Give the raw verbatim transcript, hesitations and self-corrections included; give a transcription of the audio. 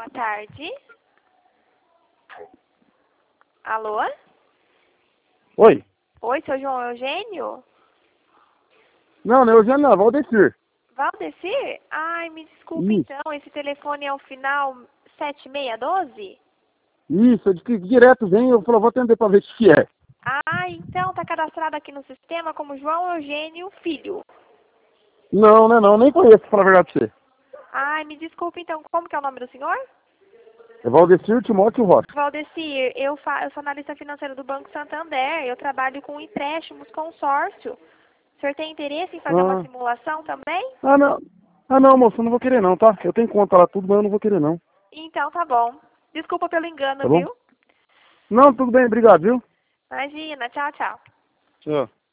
Boa tarde. Alô? Oi. Oi, seu João Eugênio? Não, não é Eugênio, não, é Valdecir. Valdecir? Ai, me desculpe Isso. então, esse telefone é o final sete seis um dois? Isso, de que direto vem, eu falo, vou atender pra ver o que é. Ah, então tá cadastrado aqui no sistema como João Eugênio Filho. Não, não é não, nem conheço, pra falar a verdade pra você. Ai, me desculpe então, como que é o nome do senhor? É Valdecir Timóteo Rocha. Valdecir, eu, fa eu sou analista financeira do Banco Santander, eu trabalho com empréstimos consórcio. O senhor tem interesse em fazer uma Ah, simulação também? ah não. Ah não, moço, eu não vou querer não, tá? Eu tenho conta lá tudo, mas eu não vou querer não. Então tá bom. Desculpa pelo engano, Tá bom? viu? Não, tudo bem, obrigado, viu? Imagina, tchau, tchau. Tchau.